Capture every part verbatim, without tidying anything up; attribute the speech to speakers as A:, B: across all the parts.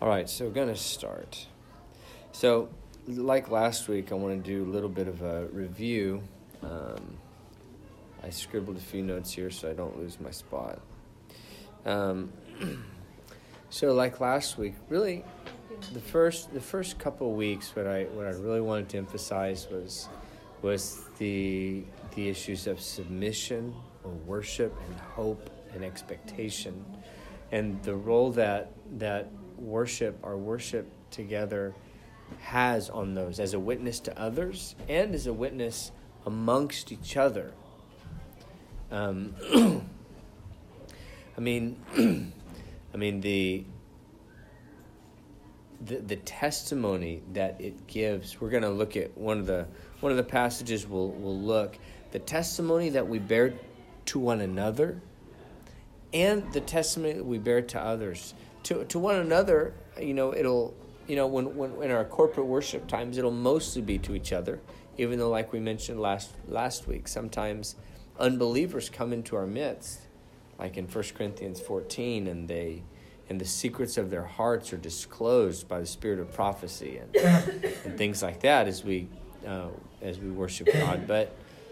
A: All right, so we're going to start. So, like last week, I want to do a little bit of a review. Um, I scribbled a few notes here so I don't lose my spot. Um, so, like last week, really, the first the first couple of weeks, what I what I really wanted to emphasize was was the the issues of submission, or worship, and hope and expectation, and the role that that worship, our worship together, has on those as a witness to others and as a witness amongst each other. Um, I mean, I mean the, the the testimony that it gives. We're going to look at one of the one of the passages. We'll we'll look the testimony that we bear to one another, and the testimony that we bear to others. To to one another, you know, it'll, you know, when, when in our corporate worship times, it'll mostly be to each other, even though, like we mentioned last last week, sometimes unbelievers come into our midst, like in First Corinthians fourteen, and they, and the secrets of their hearts are disclosed by the spirit of prophecy and and things like that as we uh, as we worship God. But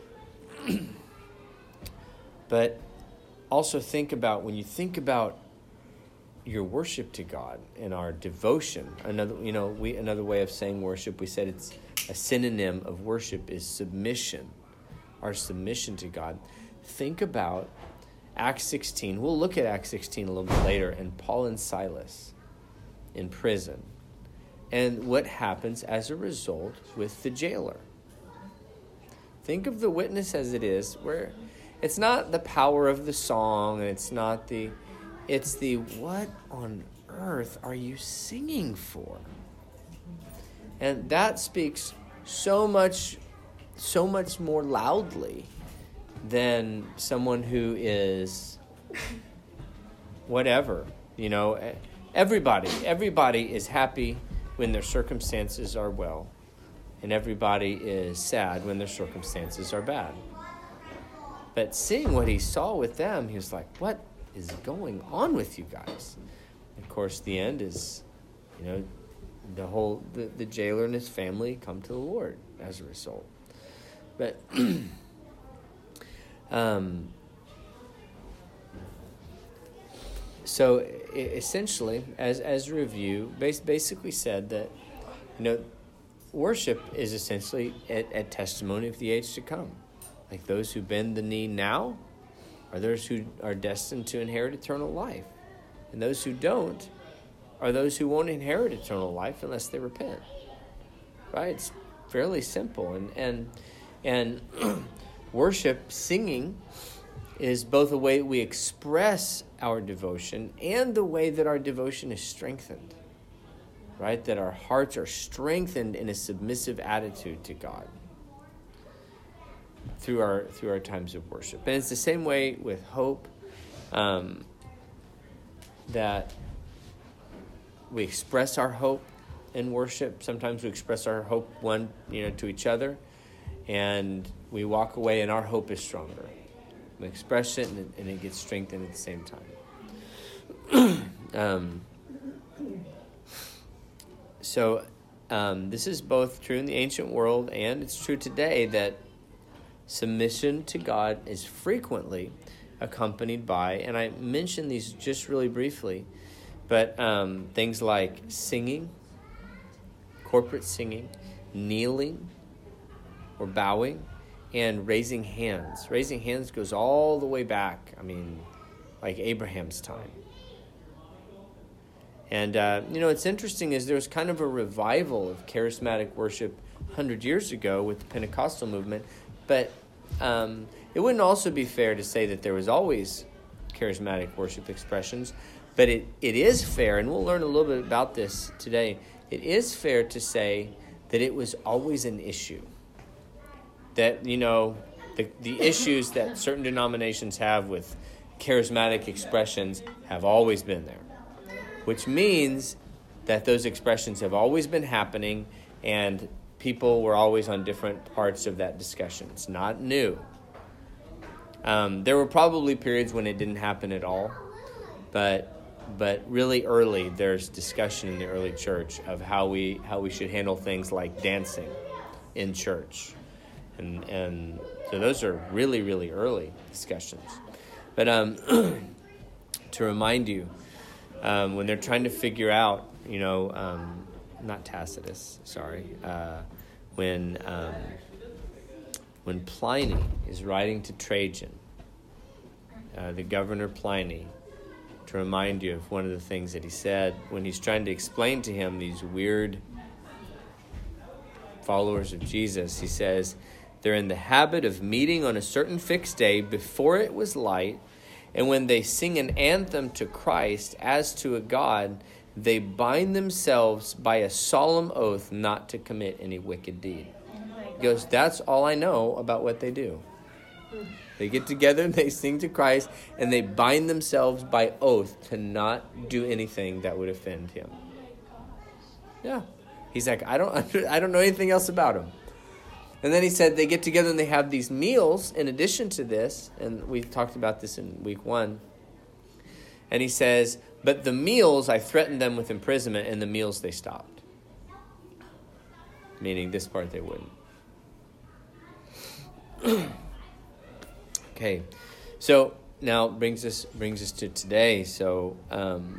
A: but also think about, when you think about your worship to God and our devotion. Another, you know, we another way of saying worship, we said it's a synonym of worship is submission. Our submission to God. Think about Acts sixteen. We'll look at Acts sixteen a little bit later, and Paul and Silas in prison, and what happens as a result with the jailer. Think of the witness as it is, where it's not the power of the song, and it's not the It's the, what on earth are you singing for? And that speaks so much, so much more loudly than someone who is whatever. You know, everybody, everybody is happy when their circumstances are well, and everybody is sad when their circumstances are bad. But seeing what he saw with them, he was like, what is going on with you guys? Of course, the end is, you know, the whole the, the jailer and his family come to the Lord as a result. But um, so essentially, as as a review, basically said that, you know, worship is essentially a, a testimony of the age to come. Like those who bend the knee now are those who are destined to inherit eternal life. And those who don't are those who won't inherit eternal life unless they repent. Right? It's fairly simple. And and and worship, singing, is both a way we express our devotion and the way that our devotion is strengthened. Right? That our hearts are strengthened in a submissive attitude to God through our through our times of worship. And it's the same way with hope, um, that we express our hope in worship. Sometimes we express our hope one, you know, to each other, and we walk away and our hope is stronger. We express it and it, and it gets strengthened at the same time. um, so um, this is both true in the ancient world, and it's true today that submission to God is frequently accompanied by, and I mentioned these just really briefly, but um, things like singing, corporate singing, kneeling or bowing, and raising hands. Raising hands goes all the way back, I mean, like Abraham's time. And, uh, you know, it's interesting is there was kind of a revival of charismatic worship one hundred years ago with the Pentecostal movement. But um, it wouldn't also be fair to say that there was always charismatic worship expressions. But it, it is fair, and we'll learn a little bit about this today, it is fair to say that it was always an issue. That, you know, the, the issues that certain denominations have with charismatic expressions have always been there. Which means that those expressions have always been happening, and people were always on different parts of that discussion. It's not new. Um, there were probably periods when it didn't happen at all, but but really early, there's discussion in the early church of how we how we should handle things like dancing in church. And and so those are really, really early discussions. But um, to remind you, um, when they're trying to figure out, you know, um, not Tacitus, sorry, uh, when um, when Pliny is writing to Trajan, uh, the governor Pliny, to remind you of one of the things that he said when he's trying to explain to him these weird followers of Jesus. He says, they're in the habit of meeting on a certain fixed day before it was light, and when they sing an anthem to Christ as to a god, they bind themselves by a solemn oath not to commit any wicked deed. He goes, that's all I know about what they do. They get together and they sing to Christ, and they bind themselves by oath to not do anything that would offend him. Yeah. He's like, I don't, I don't know anything else about him. And then he said they get together and they have these meals in addition to this, and we talked about this in week one. And he says, but the meals, I threatened them with imprisonment, and the meals they stopped. Meaning this part they wouldn't. Okay, so now brings us brings us to today. So, um,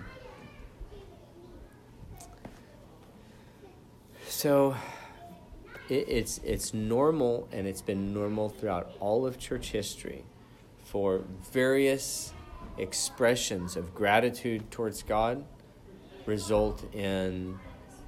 A: so it, it's it's normal, and it's been normal throughout all of church history for various expressions of gratitude towards God result in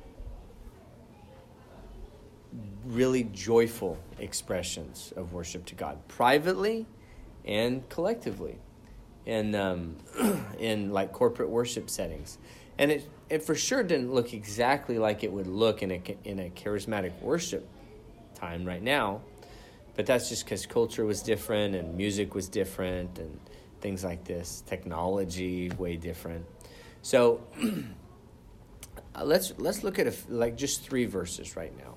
A: really joyful expressions of worship to God, privately and collectively, in um, in like corporate worship settings. And it, it for sure didn't look exactly like it would look in a in a charismatic worship time right now, but that's just because culture was different and music was different and things like this, technology way different. So let's let's look at a, like just three verses right now.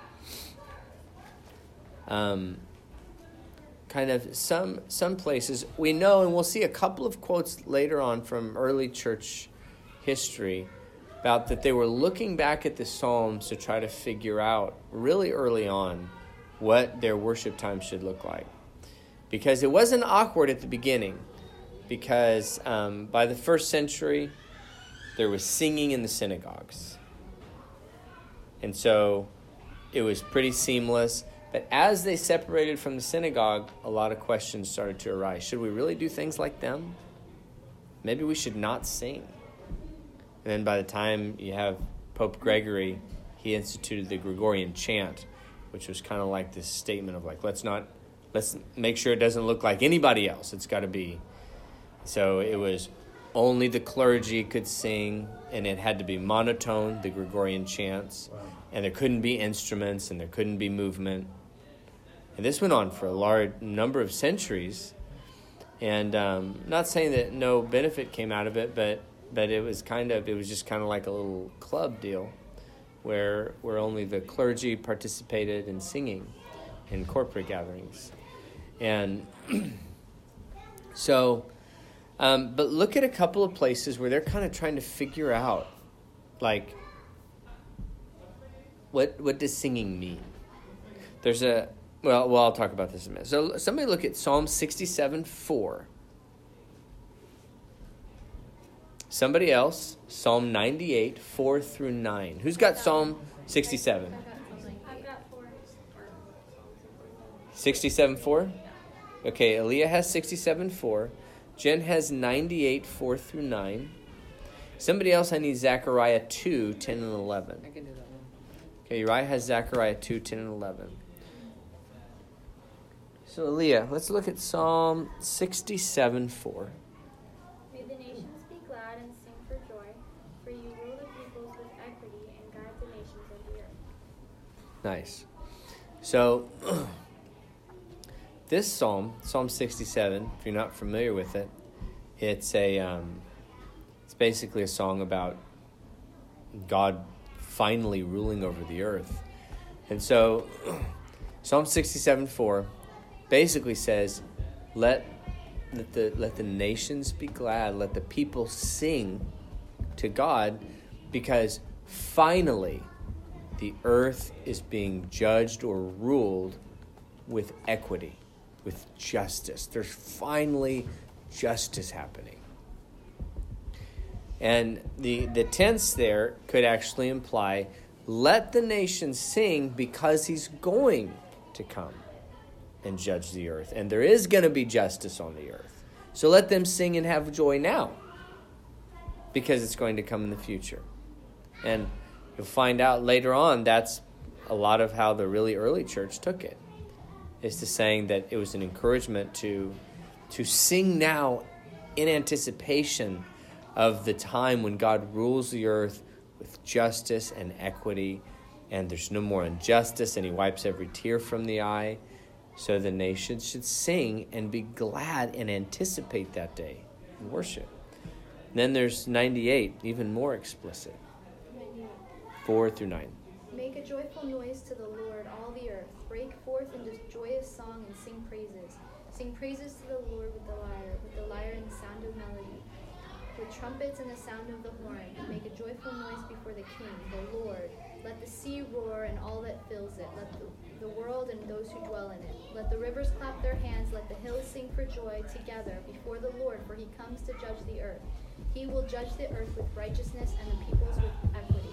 A: Um, kind of some some places we know, and we'll see a couple of quotes later on from early church history about that they were looking back at the Psalms to try to figure out really early on what their worship time should look like. Because it wasn't awkward at the beginning, because um, by the first century, there was singing in the synagogues. And so it was pretty seamless. But as they separated from the synagogue, a lot of questions started to arise. Should we really do things like them? Maybe we should not sing. And then by the time you have Pope Gregory, he instituted the Gregorian chant, which was kind of like this statement of like, let's not, let's make sure it doesn't look like anybody else. It's got to be. So it was only the clergy could sing, and it had to be monotone, the Gregorian chants. Wow. And there couldn't be instruments, and there couldn't be movement. And this went on for a large number of centuries. And um, not saying that no benefit came out of it, but but it was kind of it was just kind of like a little club deal, where where only the clergy participated in singing in corporate gatherings. And so, um, but look at a couple of places where they're kind of trying to figure out, like, what what does singing mean? There's a Well, well, I'll talk about this in a minute. So somebody look at Psalm sixty-seven four. Somebody else, Psalm ninety-eight, four through nine. Who's got Psalm sixty-seven?
B: I've got four.
A: sixty-seven four? Okay, Aaliyah has sixty-seven four. Jen has ninety-eight, four through nine. Somebody else, I need Zechariah two, ten and eleven.
C: I can do that one.
A: Okay, Uriah has Zechariah two, ten and eleven. So, Aaliyah, let's look at Psalm sixty-seven four.
B: May the nations be glad and sing for joy, for you rule the peoples with equity and guide the nations of the earth.
A: Nice. So, this psalm, Psalm sixty-seven, if you're not familiar with it, it's a um, it's basically a song about God finally ruling over the earth. And so, Psalm sixty-seven four basically says, let let the let the nations be glad, let the people sing to God, because finally the earth is being judged or ruled with equity, with justice. There's finally justice happening. And the, the tense there could actually imply, let the nations sing because he's going to come and judge the earth. And there is going to be justice on the earth. So let them sing and have joy now, because it's going to come in the future. And you'll find out later on that's a lot of how the really early church took it, is to saying that it was an encouragement to, to sing now in anticipation of the time when God rules the earth with justice and equity, and there's no more injustice, and he wipes every tear from the eye. So the nations should sing and be glad and anticipate that day and worship. Then there's ninety-eight, even more explicit. Four through nine.
C: Make a joyful noise to the Lord, all the earth. Break forth into joyous song and sing praises. Sing praises to the Lord with the lyre, with the lyre and the sound of melody, with trumpets and the sound of the horn. Make a joyful noise before the King, the Lord. Let the sea roar and all that fills it. Let the, the world and those who dwell in it. Let the rivers clap their hands. Let the hills sing for joy together before the Lord, for he comes to judge the earth. He will judge the earth with righteousness and the peoples with equity.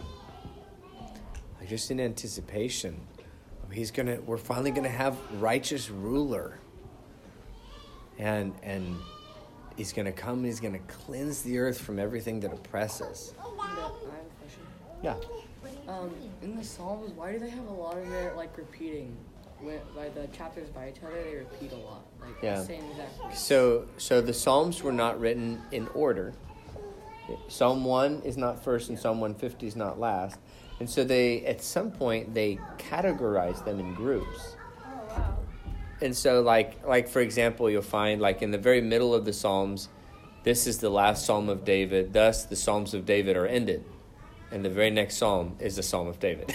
A: Just in anticipation, he's gonna. We're finally gonna have righteous ruler, and and he's gonna come. And he's gonna cleanse the earth from everything that oppresses.
D: I have a question.
A: Yeah.
D: Um, in the Psalms, why do they have a lot of it like repeating? When, by the chapters by each other, they repeat a lot, like
A: Yeah.
D: the same exact words.
A: So so the Psalms were not written in order. Psalm one is not first, and Psalm one fifty is not last. And so they, at some point, they categorize them in groups.
B: Oh, wow.
A: And so, like, like for example, you'll find, like, in the very middle of the Psalms, this is the last Psalm of David. Thus, the Psalms of David are ended. And the very next Psalm is the Psalm of David.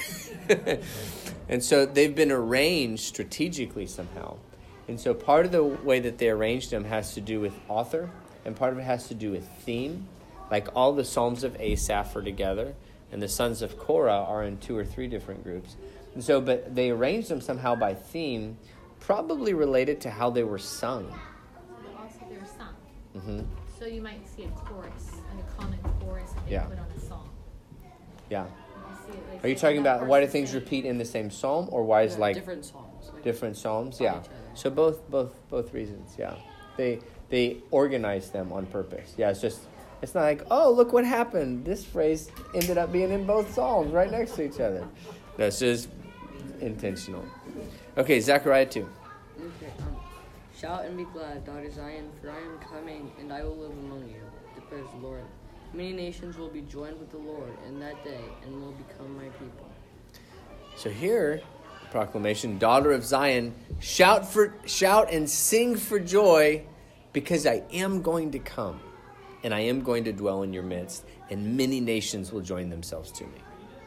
A: And so they've been arranged strategically somehow. And so part of the way that they arranged them has to do with author, and part of it has to do with theme. Like, all the Psalms of Asaph are together, and the sons of Korah are in two or three different groups. And so, but they arranged them somehow by theme, probably related to how they were sung.
E: But also they're sung.
A: Mm-hmm.
E: So you might see a chorus, like a common chorus that they
A: Yeah.
E: put on a song.
A: Yeah.
E: You see it, like,
A: Are you
E: say,
A: talking
E: that
A: about why do
E: person
A: things
E: sing.
A: repeat in the same psalm, or why is
D: Yeah,
A: like
D: different songs. Like,
A: different psalms?
D: by
A: Yeah.
D: each other.
A: So both, both, both reasons. Yeah. They they organize them on purpose. Yeah. It's just. It's not like, oh, look what happened. This phrase ended up being in both psalms right next to each other. That's just intentional. Okay, Zechariah two.
D: Okay. Um, shout and be glad, daughter Zion, for I am coming, and I will live among you, declares the Lord. Many nations will be joined with the Lord in that day, and will become my people.
A: So here, proclamation, daughter of Zion, shout for shout and sing for joy, because I am going to come. And I am going to dwell in your midst, and many nations will join themselves to me.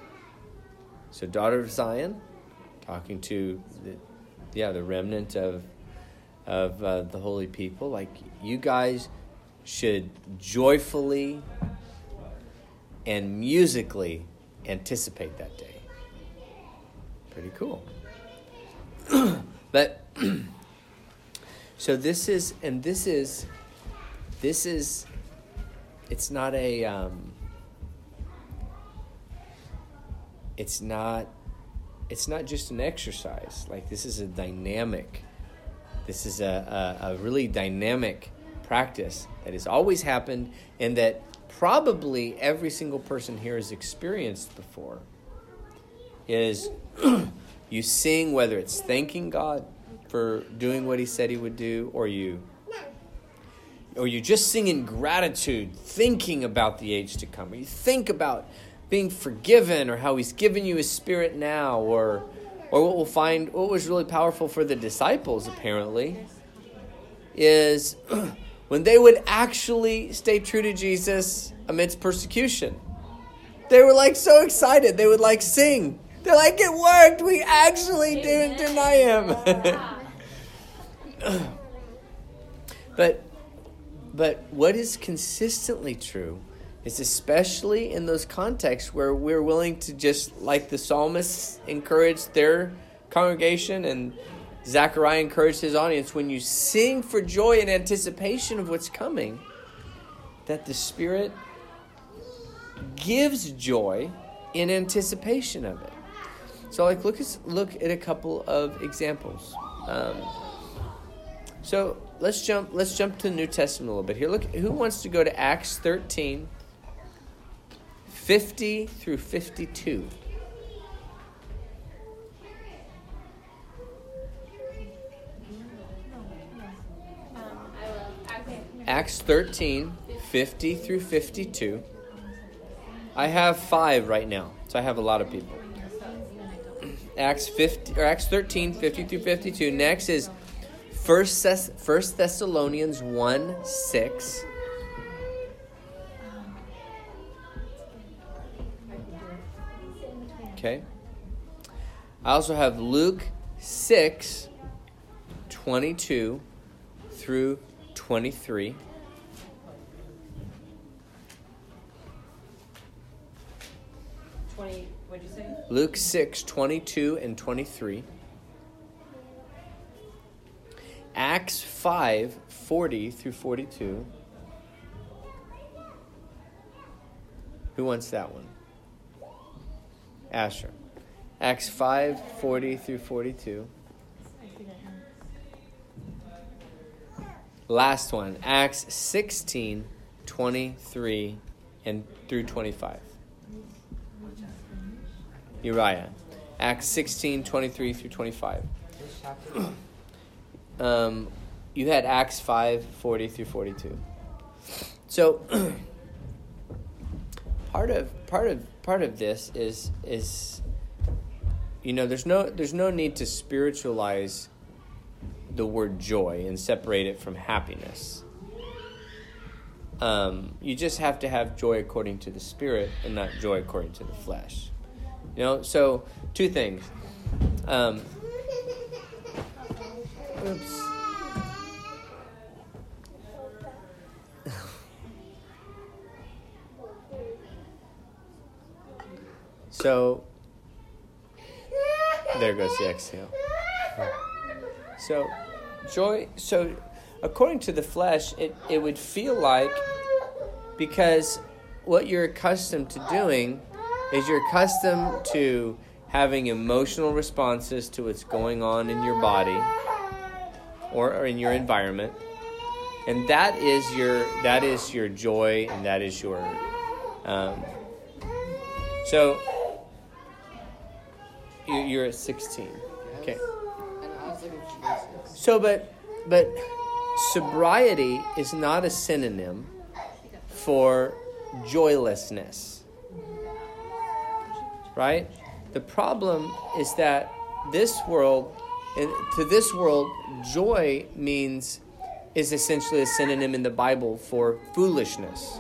A: So, daughter of Zion, talking to the, yeah, the remnant of of uh, the holy people, like, you guys should joyfully and musically anticipate that day. Pretty cool. But so this is, and this is, this is. It's not a, um, it's not, it's not just an exercise. Like, this is a dynamic, this is a, a, a really dynamic practice that has always happened, and that probably every single person here has experienced before. Is you sing, whether it's thanking God for doing what he said he would do, or you Or you just sing in gratitude, thinking about the age to come. Or you think about being forgiven, or how he's given you his spirit now. Or or what we'll find, what was really powerful for the disciples, apparently, is when they would actually stay true to Jesus amidst persecution. They were like so excited. They would like sing. They're like, it worked. We actually didn't deny him. But but what is consistently true is, especially in those contexts where we're willing to just, like the psalmists encouraged their congregation and Zechariah encouraged his audience, when you sing for joy in anticipation of what's coming, that the Spirit gives joy in anticipation of it. So, like, look at look at a couple of examples. Um, so let's jump let's jump to the New Testament a little bit here. Look, who wants to go to Acts thirteen, fifty through fifty-two? Acts thirteen, fifty through fifty-two. I have five right now, so I have a lot of people. Acts fifty or Acts thirteen, fifty through fifty-two. Next is First Thess- First Thessalonians one, six. Okay. I also have Luke six, twenty-two through twenty-three.
F: twenty, what'd you say?
A: Luke six, twenty-two and twenty-three. Acts five, forty through forty-two. Who wants that one? Asher. Acts five, forty through forty-two. Last one, Acts sixteen, twenty-three and through twenty-five. Uriah. Acts sixteen, twenty-three through twenty-five. Um, you had Acts five, forty through forty-two. So part of part of part of this is is you know, there's no there's no need to spiritualize the word joy and separate it from happiness. Um, you just have to have joy according to the Spirit and not joy according to the flesh. You know, so two things. Um, oops. So, there goes the exhale. So, joy, so according to the flesh, it, it would feel like, because what you're accustomed to doing is you're accustomed to having emotional responses to what's going on in your body or, or in your environment. And that is your that is your joy, and that is your um, so you, you're at sixteen. Okay. So, but but sobriety is not a synonym for joylessness, right? The problem is that this world, and to this world, joy means is essentially a synonym in the Bible for foolishness.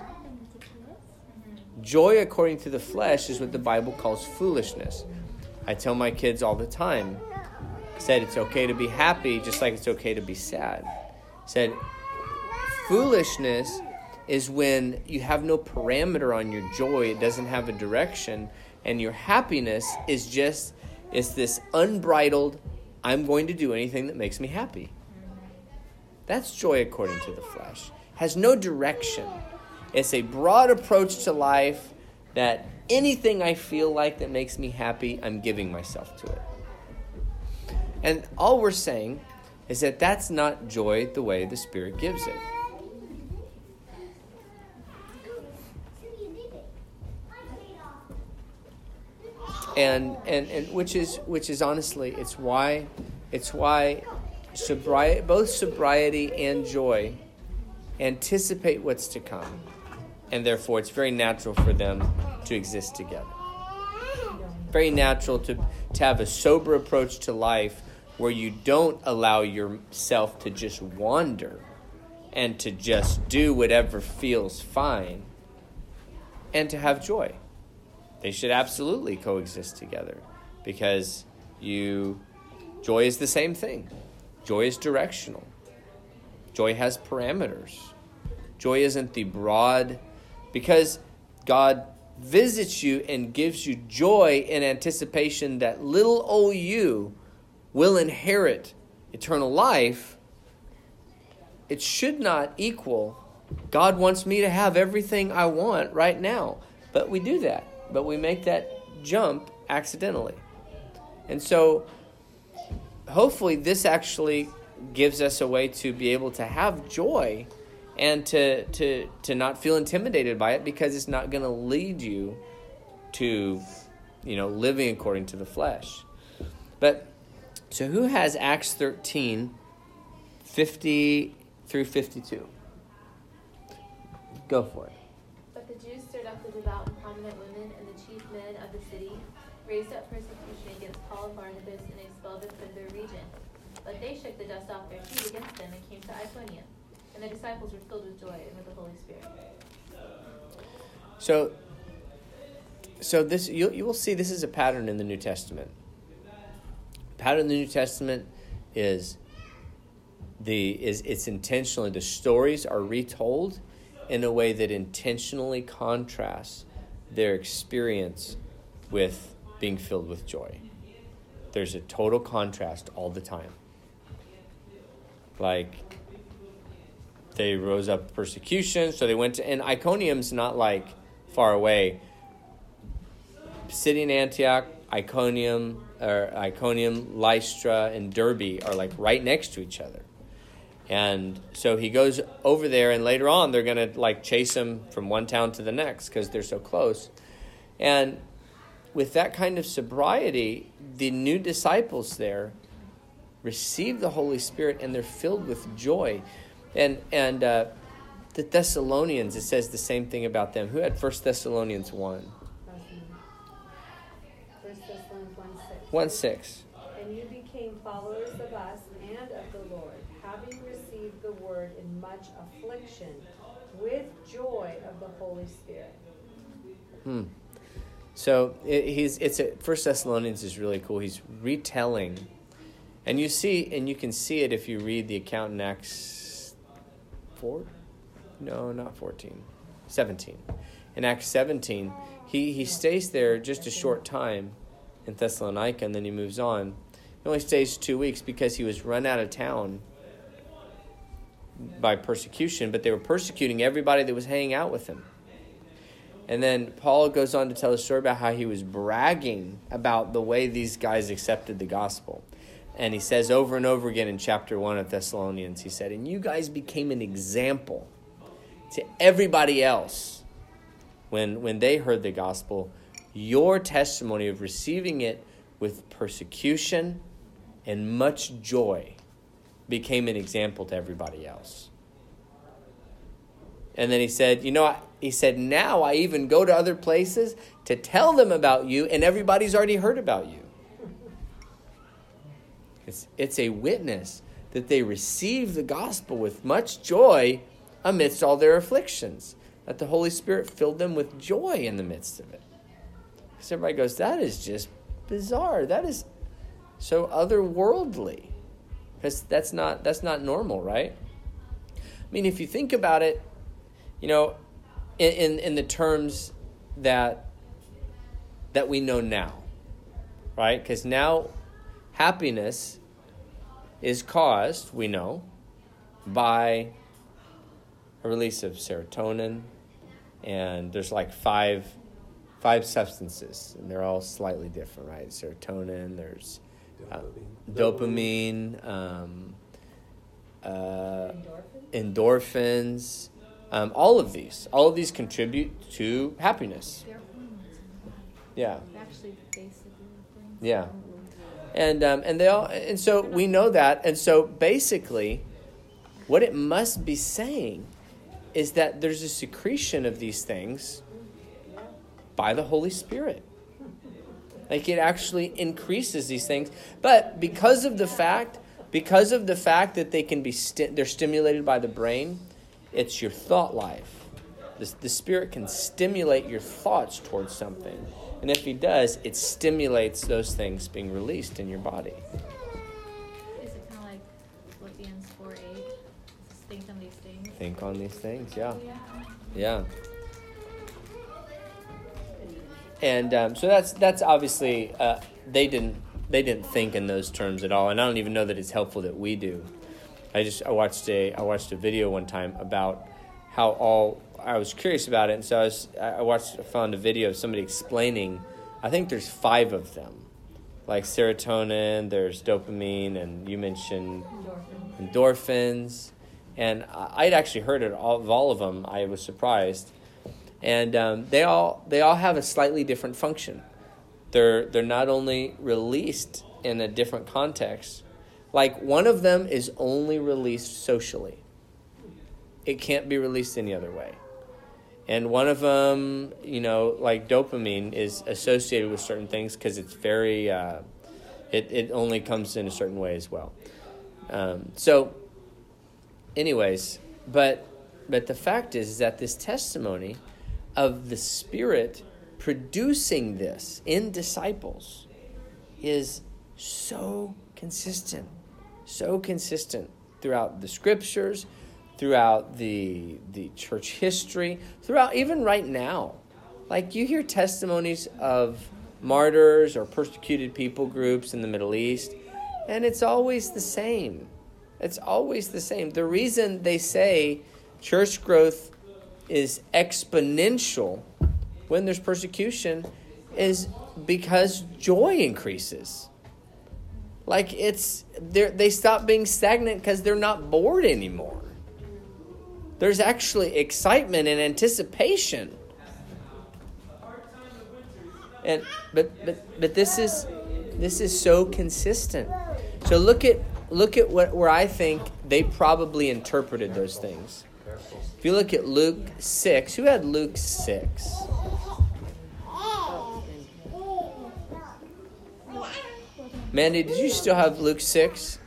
A: Joy, according to the flesh, is what the Bible calls foolishness. I tell my kids all the time, said it's okay to be happy just like it's okay to be sad. Said foolishness is when you have no parameter on your joy, it doesn't have a direction, and your happiness is just is this unbridled, I'm going to do anything that makes me happy. That's joy according to the flesh. Has no direction. It's a broad approach to life that anything I feel like that makes me happy, I'm giving myself to it. And all we're saying is that that's not joy the way the Spirit gives it. And and, and which is which is honestly, it's why it's why sobriety, both sobriety and joy anticipate what's to come, and therefore it's very natural for them to exist together. Very natural to, to have a sober approach to life where you don't allow yourself to just wander and to just do whatever feels fine, and to have joy. They should absolutely coexist together, because you joy is the same thing. Joy is directional. Joy has parameters. Joy isn't the broad, because God visits you and gives you joy in anticipation that little old you will inherit eternal life. It should not equal, God wants me to have everything I want right now. But we do that. But we make that jump accidentally. And so, hopefully this actually gives us a way to be able to have joy and to to to not feel intimidated by it, because it's not going to lead you to, you know, living according to the flesh. But, so who has Acts thirteen, fifty through fifty-two? Go for it.
F: But the Jews stirred up the devout and prominent women and the chief men of the city, raised up persecution against Paul and Barnabas, and expelled them from their region. But they shook the dust off their feet against them and came to Iconium. And the disciples were filled with joy and with the Holy Spirit.
A: So, so this you you will see this is a pattern in the New Testament. Pattern in the New Testament is the is it's intentionally, the stories are retold in a way that intentionally contrasts their experience with being filled with joy. There's a total contrast all the time. Like, they rose up persecution, so they went to, and Iconium's not like far away. City in Antioch, Iconium, or Iconium, Lystra, and Derbe are like right next to each other. And so he goes over there, and later on they're going to like chase him from one town to the next because they're so close. And with that kind of sobriety, the new disciples there receive the Holy Spirit, and they're filled with joy. And and uh, the Thessalonians, it says the same thing about them. Who had First Thessalonians one?
G: First Thessalonians one six.
A: one six.
G: And you became followers of us and of the Lord, having received the word in much affliction, with joy of the Holy Spirit.
A: Hmm. So it, he's it's a, First Thessalonians is really cool. He's retelling, and you see, and you can see it if you read the account in Acts four, no, not fourteen, seventeen. In Acts seventeen, he he stays there just a short time in Thessalonica, and then he moves on. He only stays two weeks because he was run out of town by persecution, but they were persecuting everybody that was hanging out with him. And then Paul goes on to tell a story about how he was bragging about the way these guys accepted the gospel. And he says over and over again in chapter one of Thessalonians, he said, and you guys became an example to everybody else when, when they heard the gospel. Your testimony of receiving it with persecution and much joy became an example to everybody else. And then he said, you know, he said, now I even go to other places to tell them about you, and everybody's already heard about you. It's, it's a witness that they receive the gospel with much joy amidst all their afflictions, that the Holy Spirit filled them with joy in the midst of it. Because everybody goes, that is just bizarre. That is so otherworldly. Because that's not, that's not normal, right? I mean, if you think about it, you know, in, in, in the terms that that we know now, right? Because now happiness is caused, we know, by a release of serotonin, and there's like five five substances, and they're all slightly different, right? Serotonin, there's uh, dopamine, um, uh, endorphins. endorphins Um, all of these, all of these contribute to happiness.
E: They're hormones.
A: Yeah.
E: Actually, basically, brains.
A: Yeah. And um, and they all, and so we know that, and so basically, what it must be saying is that there's a secretion of these things by the Holy Spirit. Like, it actually increases these things, but because of the fact, because of the fact that they can be, sti- they're stimulated by the brain. It's your thought life. The, the Spirit can stimulate your thoughts towards something. And if he does, it stimulates those things being released in your body.
E: Is it kind of like Philippians four eight? Think on these things.
A: Think think on these things. Yeah. Yeah. And um, so that's that's obviously uh, they didn't they didn't think in those terms at all, and I don't even know that it's helpful that we do. I just I watched a I watched a video one time about how all I was curious about it, and so I was I watched I found a video of somebody explaining. I think there's five of them, like serotonin, there's dopamine, and you mentioned endorphins. endorphins. And I'd actually heard it all, of all of them. I was surprised, and um, they all they all have a slightly different function. They're they're not only released in a different context, like one of them is only released socially. It can't be released any other way, and one of them, you know, like dopamine, is associated with certain things because it's very uh, it it only comes in a certain way as well. Um, so. Anyways, but but the fact is, is that this testimony of the Spirit producing this in disciples is so consistent, so consistent throughout the scriptures, throughout the the church history, throughout even right now. Like you hear testimonies of martyrs or persecuted people groups in the Middle East, and it's always the same. It's always the same. The reason they say church growth is exponential when there's persecution is because joy increases. Like it's they they stop being stagnant because they're not bored anymore. There's actually excitement and anticipation. And but but but this is this is so consistent. So look at Look at what where I think they probably interpreted those things. If you look at Luke six, who had Luke six? Mandy, did you still have Luke six?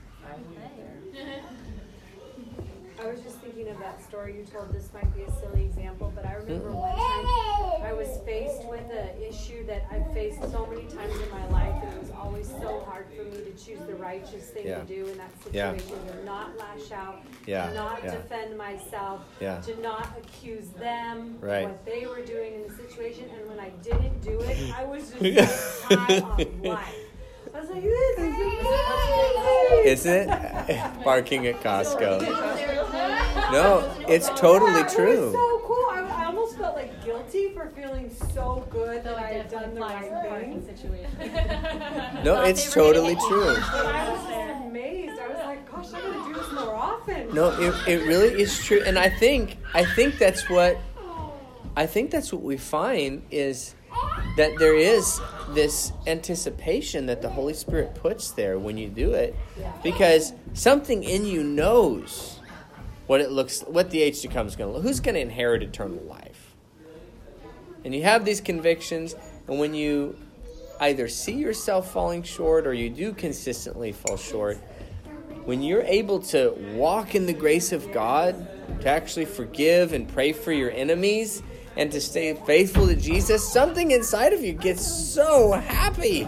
G: I was just thinking of that story you told. This might be a silly example, but I remember one time I was faced with an issue that I've faced so many times in my life, and it was always so hard for me to choose the righteous thing
A: yeah.
G: to do in that
A: Yeah.
G: situation, to not lash out,
A: Yeah.
G: to not
A: Yeah.
G: defend myself,
A: Yeah.
G: to not accuse them
A: Right.
G: of what they were doing in the situation. And when I didn't do it, I was just high on life. I was like, this is
A: Isn't it? Barking at Costco. No, it's totally
G: yeah, It
A: true.
G: was so cool. I, I almost felt like guilty for feeling so good
E: So
G: that I
E: it
G: had done
E: definitely
G: the
E: applies in
G: right
E: the parking
G: thing.
E: situation.
A: No, it's totally true.
G: But I was just amazed. I was like, gosh, I gotta do this more often.
A: No, it it really is true, and I think I think that's what I think that's what we find is that there is this anticipation that the Holy Spirit puts there when you do it, because something in you knows what it looks, what the age to come is going to look. Who's going to inherit eternal life? And you have these convictions, and when you either see yourself falling short or you do consistently fall short, when you're able to walk in the grace of God, to actually forgive and pray for your enemies, and to stay faithful to Jesus, something inside of you gets so happy.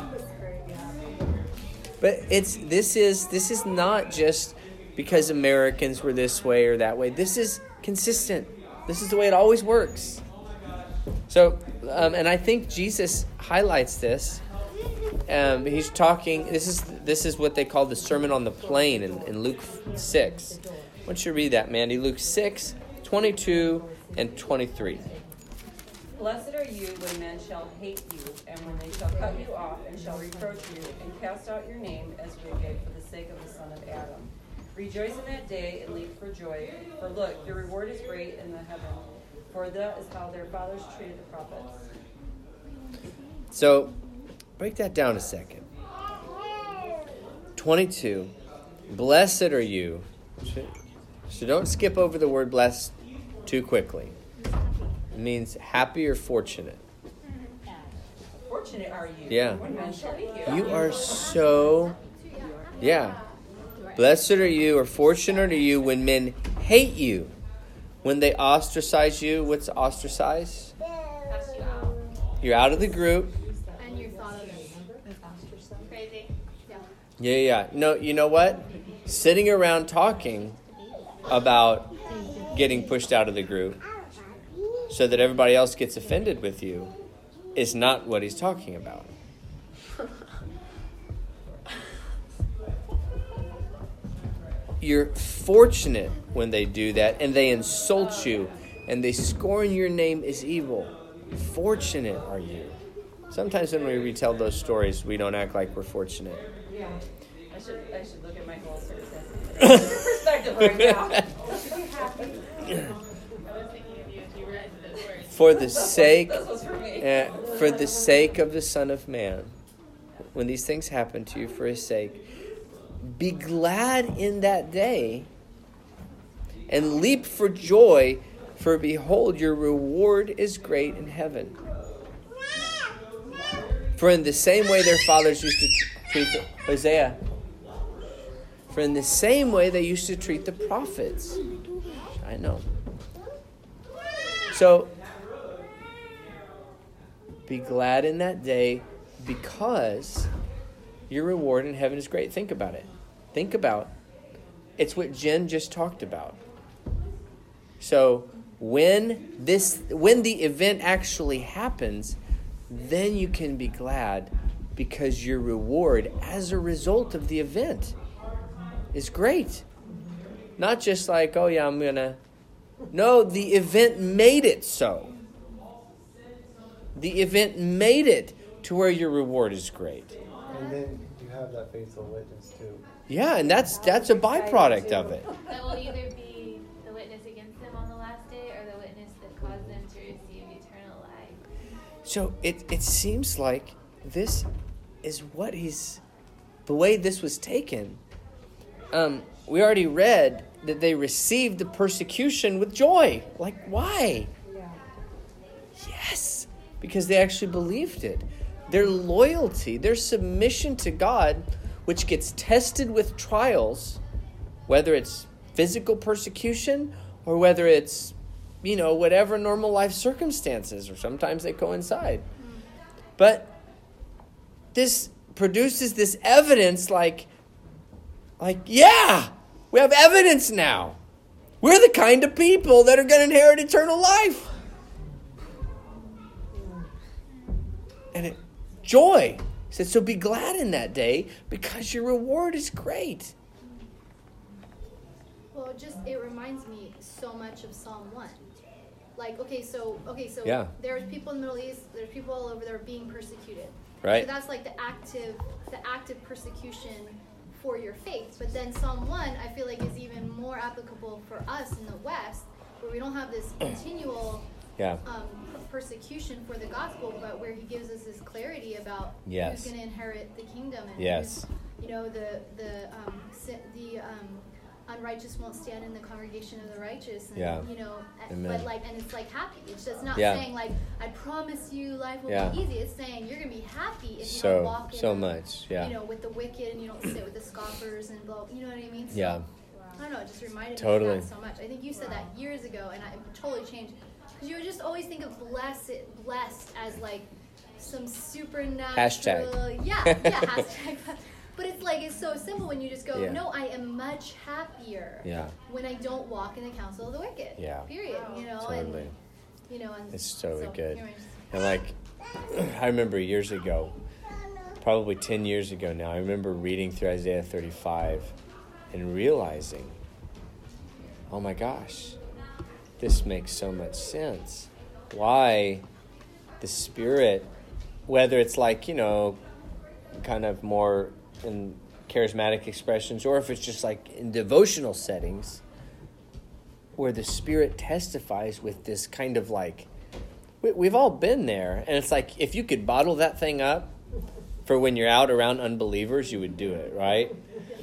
A: But it's this is this is not just because Americans were this way or that way. This is consistent. This is the way it always works. So, um, and I think Jesus highlights this. Um, he's talking. This is this is what they call the Sermon on the Plain in, in Luke six. Why don't you read that, Mandy? Luke six, twenty-two and twenty-three.
H: Blessed are you when men shall hate you, and when they shall cut you off, and shall reproach you, and cast out your name as wicked for the sake of the Son of Adam. Rejoice in that day, and leap for joy. For look, your reward is great in the heaven, for that is how their fathers treated the prophets.
A: So, break that down a second. twenty-two. Blessed are you. So don't skip over the word blessed too quickly. It means happy or fortunate.
H: Fortunate are you.
A: Yeah.
H: When men shall hate you.
A: You are so, yeah. Blessed are you, or fortunate are you when men hate you. When they ostracize you. What's ostracize?
B: Cast you out.
A: You're out of the group.
C: And you're thought of as
B: Crazy.
C: yeah.
A: Yeah, yeah. No, you know what? Sitting around talking about getting pushed out of the group so that everybody else gets offended with you is not what he's talking about. You're fortunate when they do that and they insult you and they scorn your name as evil. Fortunate are you. Sometimes when we retell those stories, we don't act like we're fortunate.
H: Yeah. I should I should look at my whole circumstances perspective right now.
A: For the sake,
H: This was for me.
A: uh, for the sake of the Son of Man, when these things happen to you for his sake, be glad in that day and leap for joy, for behold, your reward is great in heaven. For in the same way their fathers used to treat the, Hosea, for in the same way they used to treat the prophets. I know. So, be glad in that day because your reward in heaven is great. Think about it. Think about it's what Jen just talked about. So when this when the event actually happens, then you can be glad because your reward as a result of the event is great. Not just like, oh yeah, I'm gonna. No, the event made it so. The event made it to where your reward is great.
I: And then you have that faithful witness too.
A: Yeah, and that's that's a byproduct of it.
F: That will either be the witness against them on the last day or the witness that caused them to receive eternal life.
A: So it, it seems like this is what he's, the way this was taken. Um, we already read that they received the persecution with joy. Like, why?
G: Yeah.
A: Yes, because they actually believed it. Their loyalty, their submission to God, which gets tested with trials, whether it's physical persecution or whether it's, you know, whatever normal life circumstances, or sometimes they coincide. But this produces this evidence like, like, yeah, we have evidence now. We're the kind of people that are going to inherit eternal life. And it, joy. He said, so be glad in that day because your reward is great.
C: Well, just it reminds me so much of Psalm one. Like, okay, so okay, so
A: Yeah.
C: there's people in the Middle East, there's people all over that are being persecuted.
A: Right.
C: So that's like the active the active persecution for your faith. But then Psalm one, I feel like, is even more applicable for us in the West, where we don't have this continual
A: Yeah.
C: um, persecution for the gospel, but where he gives us this clarity about
A: Yes.
C: who's going to inherit the kingdom and
A: Yes.
C: who's, you know, the the um, si- the um, unrighteous won't stand in the congregation of the righteous. And,
A: Yeah.
C: You know, a-
A: Amen.
C: but like, and it's like happy. It's just not
A: Yeah.
C: saying like, I promise you life will
A: Yeah.
C: be easy. It's saying you're going to be happy if you
A: So-
C: don't walk in
A: so
C: the-
A: much, yeah.
C: You know, with the wicked and you don't sit with the scoffers and blah. You know what I mean? So,
A: Yeah.
C: I don't know. It just reminded
A: Totally.
C: me of that so much. I think you said that years ago, and I it totally changed. Because you would just always think of blessed, blessed as like some supernatural.
A: Hashtag.
C: Yeah, yeah, hashtag. But it's like, it's so simple when you just go,
A: Yeah.
C: no, I am much happier
A: Yeah.
C: when I don't walk in the counsel of the wicked.
A: Yeah.
C: Period. You know,
A: Totally.
C: and, you know, and
A: It's totally
C: so,
A: good.
C: anyways.
A: And like, I remember years ago, probably ten years ago now, I remember reading through Isaiah thirty-five and realizing, oh my gosh, this makes so much sense. Why the Spirit, whether it's like, you know, kind of more in charismatic expressions, or if it's just like in devotional settings, where the Spirit testifies with this kind of like, we, we've all been there. And it's like, if you could bottle that thing up for when you're out around unbelievers, you would do it, right?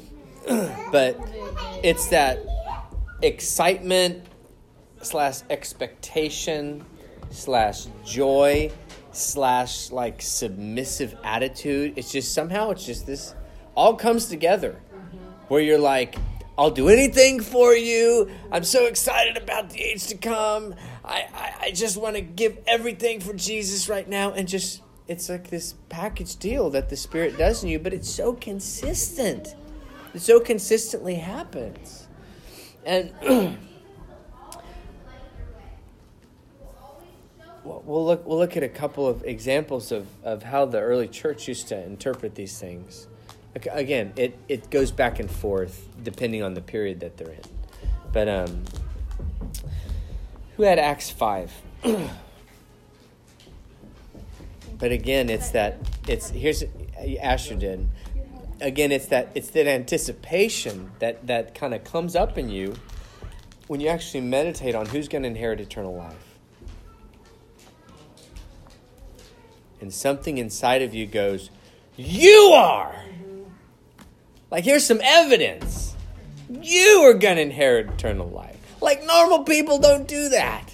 A: But it's that excitement slash expectation slash joy slash like submissive attitude. It's just somehow it's just this all comes together where you're like, I'll do anything for you. I'm so excited about the age to come. I, I, I just want to give everything for Jesus right now. And just, it's like this package deal that the Spirit does in you, but it's so consistent. It so consistently happens. And we'll look we'll look at a couple of examples of, of how the early church used to interpret these things. Again, it, it goes back and forth depending on the period that they're in. But um, who had Acts five? But again, it's that it's here's Asher did. Again, it's that it's that anticipation that, that kind of comes up in you when you actually meditate on who's going to inherit eternal life. And something inside of you goes, you are! Like, here's some evidence. You are going to inherit eternal life. Like, normal people don't do that.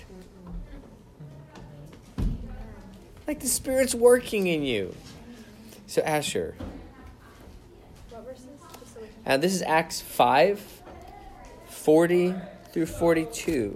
A: Like, the Spirit's working in you. So, Asher.
C: What verses? Just so we can-
A: And this is Acts five, forty through forty-two.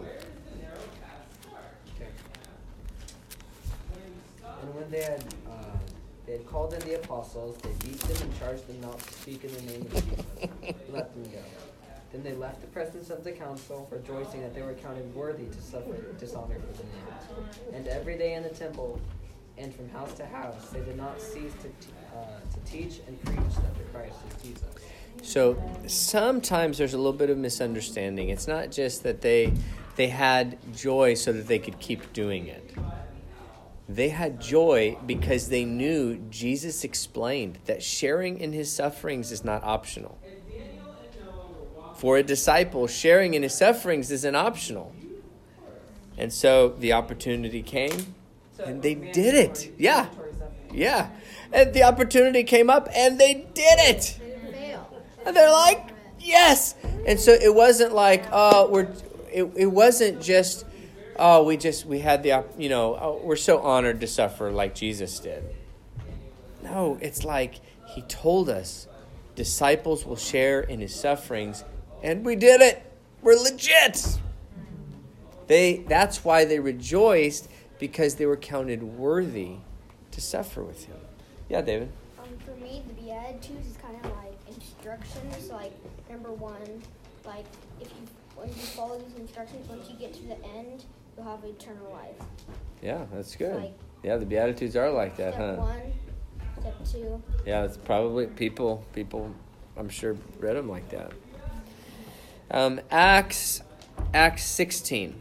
J: And when they had uh, they had called in the apostles, they beat them and charged them not to speak in the name of Jesus. Let them go. Then they left the presence of the council, rejoicing that they were counted worthy to suffer dishonor for the name. And every day in the temple and from house to house, they did not cease to t- uh, to teach and preach that the Christ is Jesus.
A: So sometimes there's a little bit of misunderstanding. It's not just that they they had joy so that they could keep doing it. They had joy because they knew Jesus explained that sharing in his sufferings is not optional. For a disciple, sharing in his sufferings isn't optional. And so the opportunity came, and they did it. Yeah. Yeah. And the opportunity came up, and they did it. And they're like, yes. And so it wasn't like, oh, we're, it, it wasn't just, oh, we just, we had the, you know, oh, we're so honored to suffer like Jesus did. No, it's like he told us disciples will share in his sufferings, and we did it. We're legit. They, that's why they rejoiced, because they were counted worthy to suffer with him. Yeah, David?
K: Um, for me, the Beatitudes is kind of like instructions. Like, number one, like, if you when you follow these instructions, once you get to the end, you'll have eternal life.
A: Yeah, that's good.
K: Like,
A: yeah, the Beatitudes are like that,
K: step
A: huh?
K: one, step two.
A: Yeah, it's probably people, people, I'm sure, read them like that. Um, Acts, Acts sixteen.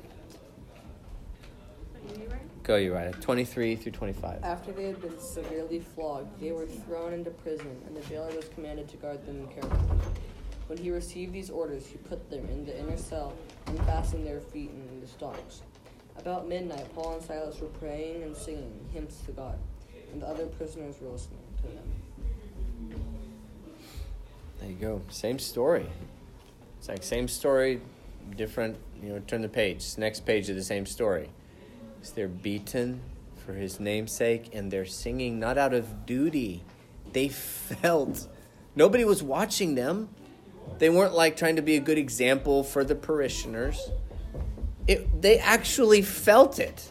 A: Go, Uriah. twenty-three through twenty-five.
D: After they had been severely flogged, they were thrown into prison, and the jailer was commanded to guard them carefully. When he received these orders, he put them in the inner cell and fastened their feet in the stocks. About midnight, Paul and Silas were praying and singing hymns to God, and the other prisoners were listening to them.
A: There you go. Same story. It's like same story, different, you know, turn the page. Next page of the same story. It's they're beaten for his namesake, and they're singing not out of duty. They felt. Nobody was watching them. They weren't like trying to be a good example for the parishioners. It, they actually felt it.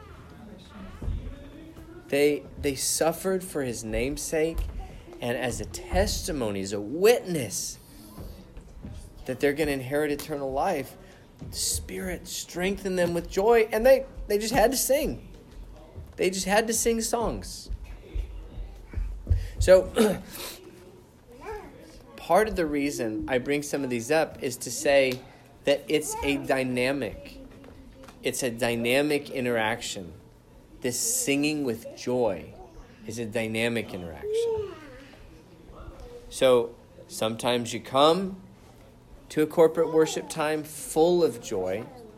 A: They they suffered for his namesake, and as a testimony, as a witness that they're going to inherit eternal life, the Spirit strengthened them with joy, and they, they just had to sing. They just had to sing songs. So, part of the reason I bring some of these up is to say that it's a dynamic. It's a dynamic interaction. This singing with joy is a dynamic interaction. So, sometimes you come to a corporate worship time full of joy.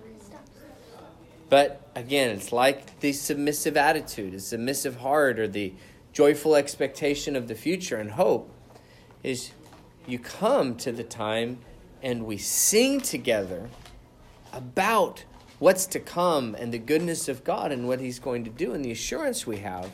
A: But again, it's like the submissive attitude, the submissive heart, or the joyful expectation of the future and hope is you come to the time and we sing together about what's to come and the goodness of God and what he's going to do and the assurance we have.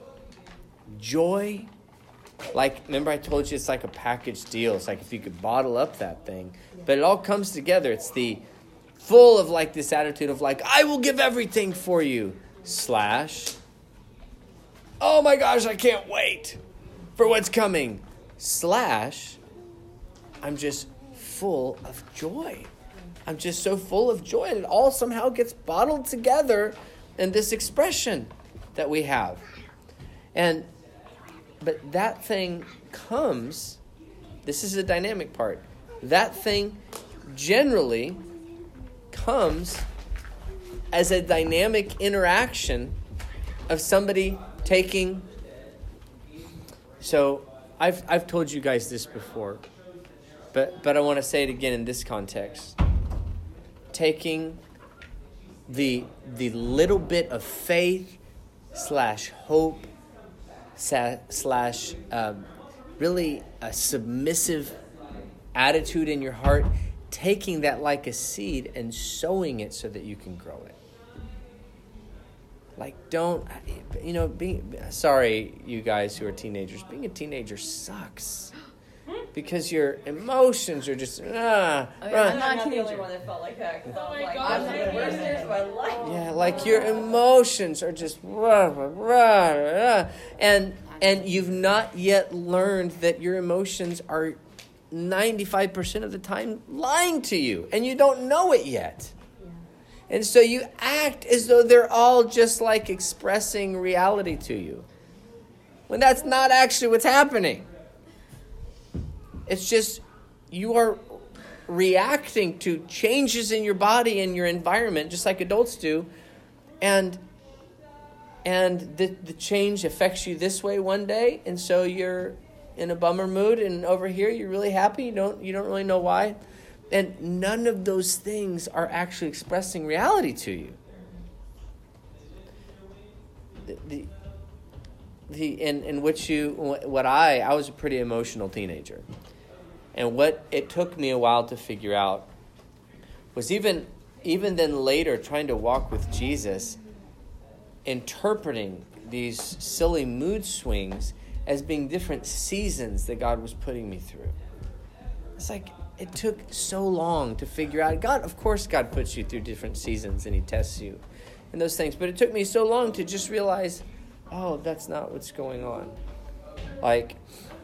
A: Joy. Like, remember I told you it's like a package deal. It's like if you could bottle up that thing. But it all comes together. It's the full of like this attitude of like, I will give everything for you. Slash, oh my gosh, I can't wait for what's coming. Slash, I'm just full of joy. I'm just so full of joy. And it all somehow gets bottled together and this expression that we have. And but that thing comes, this is a dynamic part. That thing generally comes as a dynamic interaction of somebody taking. So I've I've told you guys this before, but but I want to say it again in this context. Taking the the little bit of faith slash hope slash um, really a submissive attitude in your heart, taking that like a seed and sowing it so that you can grow it. Like, don't, you know, being, sorry, you guys who are teenagers, being a teenager sucks. Because your emotions are just, ah.
H: I mean, I'm not the only one that felt like that.
F: Oh
H: I'm
F: my
H: like,
F: God.
H: I'm the worst years of my life.
A: Yeah, like your emotions are just, rah, rah, rah, rah. And, and you've not yet learned that your emotions are ninety-five percent of the time lying to you. And you don't know it yet. And so you act as though they're all just like expressing reality to you. When that's not actually what's happening. It's just you are reacting to changes in your body and your environment, just like adults do. And and the, the change affects you this way one day, and so you're in a bummer mood, and over here you're really happy. You don't you don't really know why. And none of those things are actually expressing reality to you. The, the, the in, in which you, what I, I was a pretty emotional teenager. And what it took me a while to figure out was even, even then later trying to walk with Jesus, interpreting these silly mood swings as being different seasons that God was putting me through. It's like, it took so long to figure out. God, of course, God puts you through different seasons and he tests you and those things. But it took me so long to just realize, oh, that's not what's going on. Like,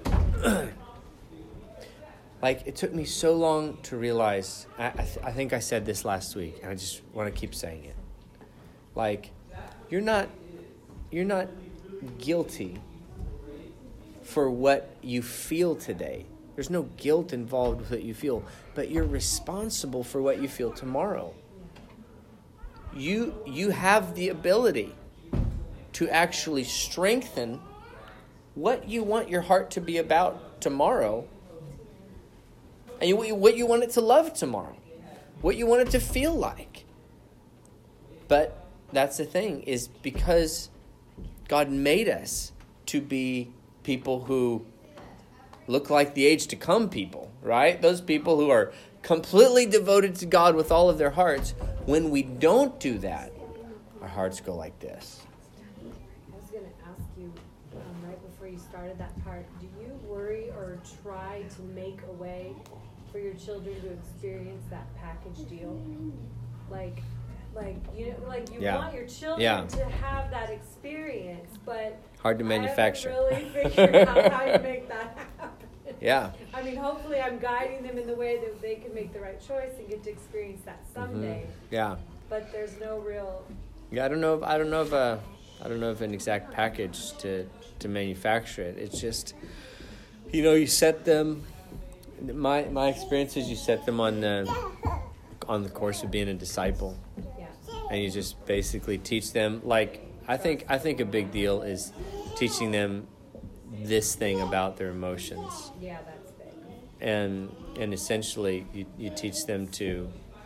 A: like it took me so long to realize, I, I, th- I think I said this last week, and I just want to keep saying it. Like, you're not, you're not guilty for what you feel today. There's no guilt involved with what you feel, but you're responsible for what you feel tomorrow. You you have the ability to actually strengthen what you want your heart to be about tomorrow, and you, what you want it to love tomorrow, what you want it to feel like. But that's the thing, is because God made us to be people who look like the age to come people, right? Those people who are completely devoted to God with all of their hearts. When we don't do that, our hearts go like this.
G: I was going to ask you, um, right before you started that part, do you worry or try to make a way for your children to experience that package deal? Like, like you know, like you
A: Yeah.
G: want your children
A: Yeah.
G: to have that experience, but
A: Hard to manufacture.
G: I haven't really figured out how to make that happen.
A: Yeah.
G: I mean, hopefully I'm guiding them in the way that they can make the right choice and get to experience that someday.
A: Mm-hmm. Yeah.
G: But there's no real...
A: Yeah, I don't know if I don't know if uh, I don't know if an exact package to to manufacture it. It's just, you know, you set them. My my experience is you set them on the on the course of being a disciple,
G: Yeah.
A: and you just basically teach them. Like I think I think a big deal is teaching them this thing about their emotions.
G: Yeah, that's big.
A: And and essentially you, you teach them to,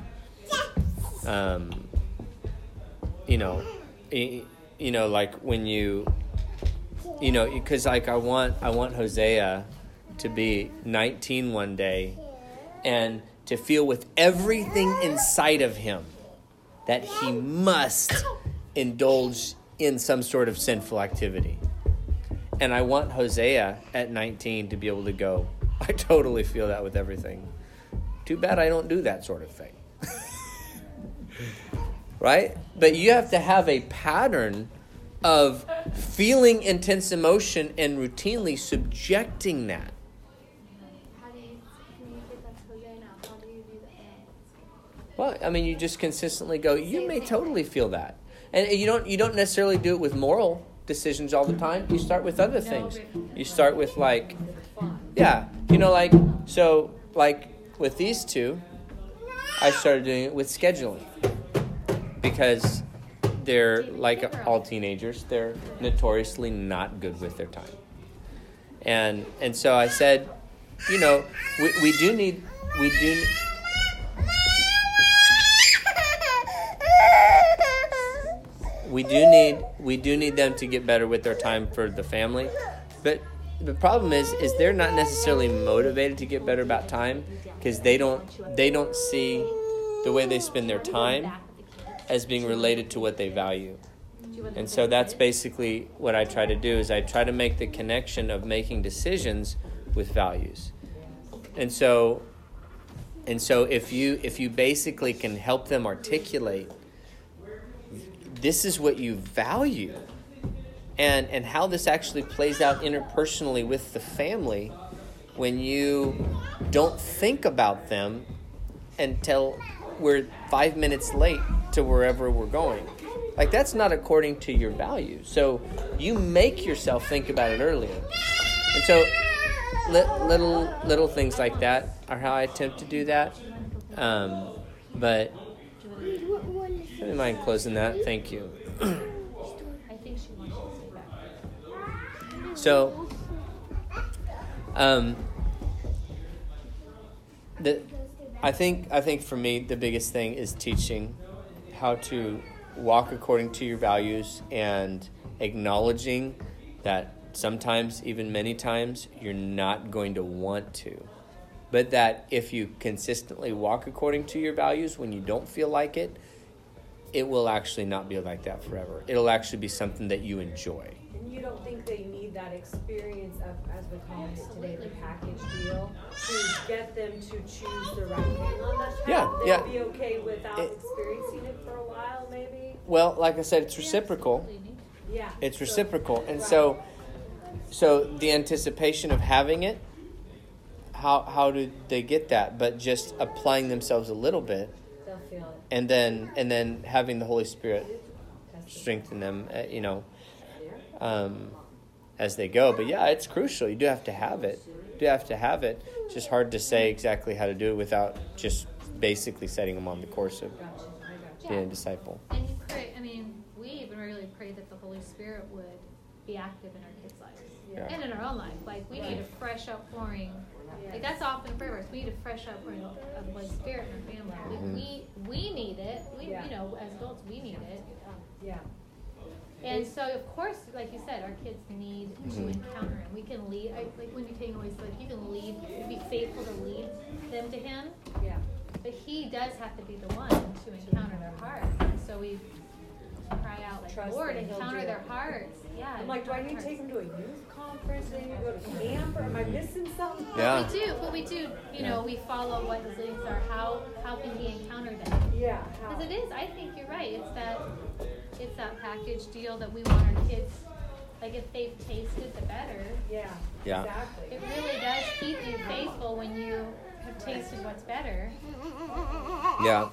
A: um, you know, you know, like when you, you know, because like I want I want Hosea to be nineteen one day, and to feel with everything inside of him that he must indulge in some sort of sinful activity. And I want Hosea at nineteen to be able to go, I totally feel that with everything. Too bad I don't do that sort of thing. Right? But you have to have a pattern of feeling intense emotion and routinely subjecting that.
B: How do you communicate that to Hosea now? How do you do that now?
A: Well, I mean, you just consistently go, you may totally feel that. And you don't you don't necessarily do it with moral decisions all the time. You start with other things. You start with like, yeah, you know, like, so like with these two, I started doing it with scheduling because they're like all teenagers. They're notoriously not good with their time. And and so I said, you know, we, we do need, we do We do need we do need them to get better with their time for the family, but the problem is is they're not necessarily motivated to get better about time because they don't they don't see the way they spend their time as being related to what they value. And so that's basically what I try to do is I try to make the connection of making decisions with values. And so and so if you if you basically can help them articulate this is what you value and and how this actually plays out interpersonally with the family when you don't think about them until we're five minutes late to wherever we're going. Like, that's not according to your values. So you make yourself think about it earlier. And so li- little little things like that are how I attempt to do that. Um, but I don't mind closing that. Thank you.
F: I think she wants to say that.
A: So, um, the I think I think for me the biggest thing is teaching how to walk according to your values and acknowledging that sometimes, even many times, you're not going to want to. But that if you consistently walk according to your values when you don't feel like it, it will actually not be like that forever. It'll actually be something that you enjoy.
G: And you don't think they need that experience of, as we call it today, the package deal, to get them to choose the right thing on that path?
A: Yeah,
G: They'd
A: yeah.
G: be okay without
A: It-
G: experiencing it for a while, maybe?
A: Well, like I said, it's reciprocal.
G: Yeah.
A: It's
G: So-
A: reciprocal. And
G: right.
A: so so the anticipation of having it, how how do they get that? But just applying themselves a little bit,
G: They'll feel it.
A: and then and then having the Holy Spirit strengthen them, uh, you know, um, as they go. But yeah, it's crucial. You do have to have it. You do have to have it. It's just hard to say exactly how to do it without just basically setting them on the course of being a disciple.
E: And you pray, I mean, we even really pray that the Holy Spirit would be active in our kids' lives.
A: Yeah.
E: And in our own life. Like, we need a fresh outpouring. Like, that's often a prayer verse. We need a fresh outpouring of the Holy Spirit in our family. Like,
A: Mhm.
E: we, we need it. We,
G: Yeah.
E: you know, as adults, we need it.
G: Yeah.
E: And so, of course, like you said, our kids need to
A: Mhm.
E: encounter Him. We can lead, I, like Wendy Taylor always like, you can lead, be faithful to lead them to Him.
G: Yeah.
E: But He does have to be the one to encounter their heart. And so we cry out, like,
G: Trust
E: Lord,
G: that He'll
E: encounter
G: do
E: their
G: it.
E: hearts. Yeah.
G: I'm like, do I need to take them to a youth conference? Do I need to go to camp? Or am I missing something?
A: Yeah.
E: But we do, but we do, you
A: Yeah.
E: know, we follow what His leadings are. How how can He encounter them?
G: Yeah.
E: Because it is, I think you're right. It's that, it's that package deal that we want our kids, like if they've tasted the better.
G: Yeah.
A: Yeah.
G: Exactly.
E: It really does keep you faithful when you have tasted what's better.
A: Yeah.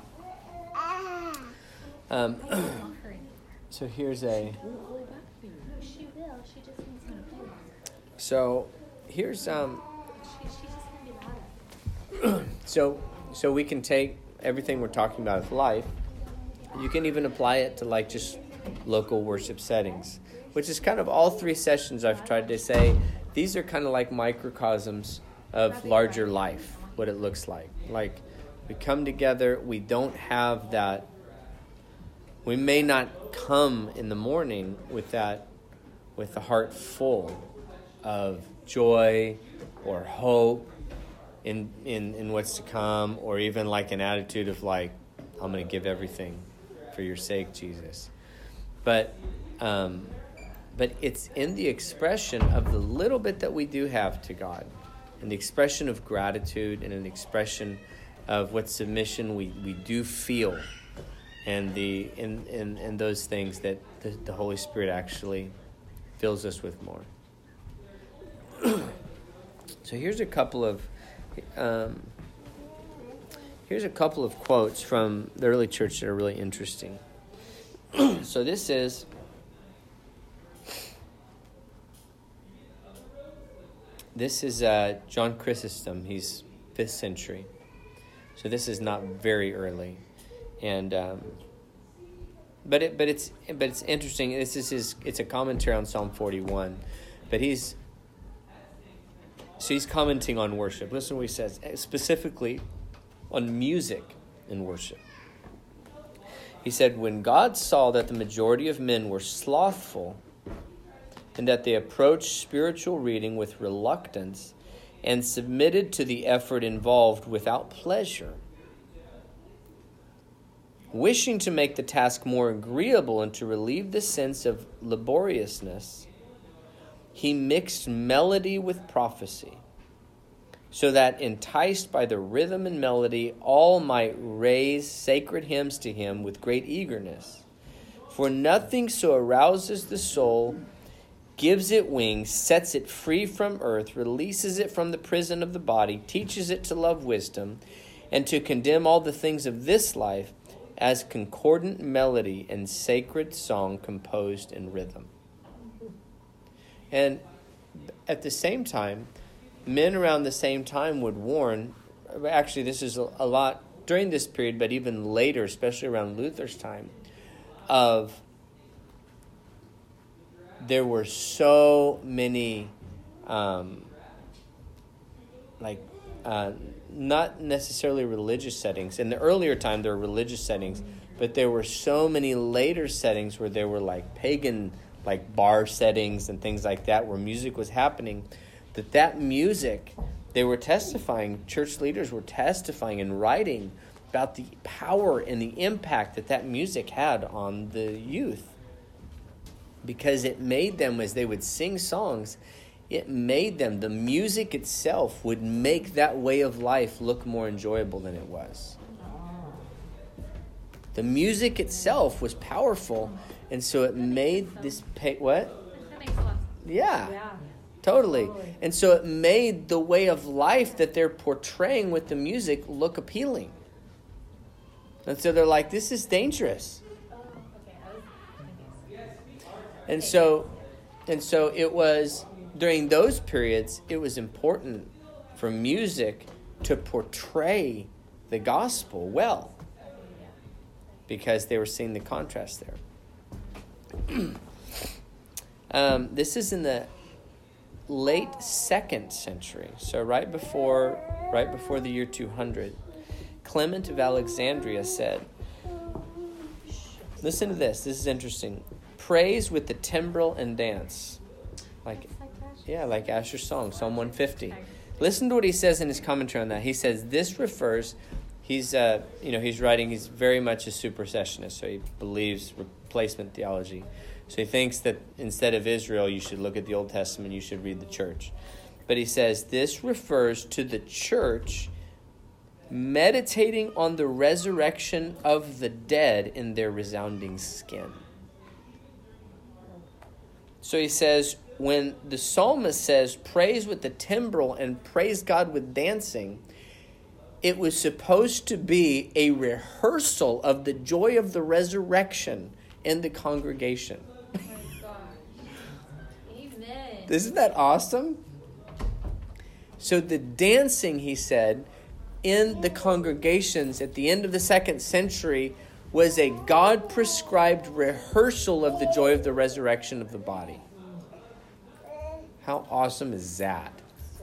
A: Um,
E: I don't want her anymore.
A: so here's a...
E: She will. She just needs me to play with her.
A: So here's... um.
E: She, she's just gonna be louder.
A: So so we can take everything we're talking about with life. You can even apply it to like just local worship settings, which is kind of all three sessions I've tried to say. These are kind of like microcosms of larger life, what it looks like. Like we come together, we don't have that, we may not come in the morning with that, with the heart full of joy or hope in in in what's to come, or even like an attitude of like, I'm going to give everything for your sake, Jesus. But um, but it's in the expression of the little bit that we do have to God, and the expression of gratitude, and an expression of what submission we, we do feel, and the in, in, in those things that the, the Holy Spirit actually fills us with more. So here's a couple of um, here's a couple of quotes from the early church that are really interesting. So this is this is uh, John Chrysostom. He's fifth century. So this is not very early, and um, but it but it's but it's interesting. This is his. It's a commentary on Psalm forty-one, but he's so he's commenting on worship. Listen to what he says, specifically on music in worship. He said, when God saw that the majority of men were slothful and that they approached spiritual reading with reluctance and submitted to the effort involved without pleasure, wishing to make the task more agreeable and to relieve the sense of laboriousness, he mixed melody with prophecy, so that, enticed by the rhythm and melody, all might raise sacred hymns to him with great eagerness. For nothing so arouses the soul, gives it wings, sets it free from earth, releases it from the prison of the body, teaches it to love wisdom, and to condemn all the things of this life, as concordant melody and sacred song composed in rhythm. And at the same time, men around the same time would warn, actually this is a lot during this period, but even later, especially around Luther's time, of there were so many, um, like, uh, not necessarily religious settings. In the earlier time, there were religious settings, but there were so many later settings where there were like pagan, like bar settings and things like that, where music was happening, that that music, they were testifying, church leaders were testifying and writing about the power and the impact that that music had on the youth. Because it made them, as they would sing songs, it made them, the music itself would make that way of life look more enjoyable than it was. The music itself was powerful, and so it made this, pay, what?
E: That makes a lot of sense.
A: Yeah.
G: Yeah.
A: Totally. And so it made the way of life that they're portraying with the music look appealing. And so they're like, this is dangerous. And so and so it was, during those periods, it was important for music to portray the gospel well, because they were seeing the contrast there. um, this is in the late second century, so right before right before the year two hundred. Clement of Alexandria said, listen to this, this is interesting. Praise with the timbrel and dance. Like, yeah, like Asher's song, Psalm one fifty. Listen to what he says in his commentary on that. He says, this refers, he's, uh, you know, he's writing, he's very much a supersessionist, so he believes replacement theology. So he thinks that instead of Israel, you should look at the Old Testament, you should read the church. But he says, this refers to the church meditating on the resurrection of the dead in their resounding skin. So he says, when the psalmist says, praise with the timbrel and praise God with dancing, it was supposed to be a rehearsal of the joy of the resurrection in the congregation.
F: Oh my God. Amen.
A: Isn't that awesome? So the dancing, he said, in the congregations at the end of the second century was a God-prescribed rehearsal of the joy of the resurrection of the body. How awesome is that?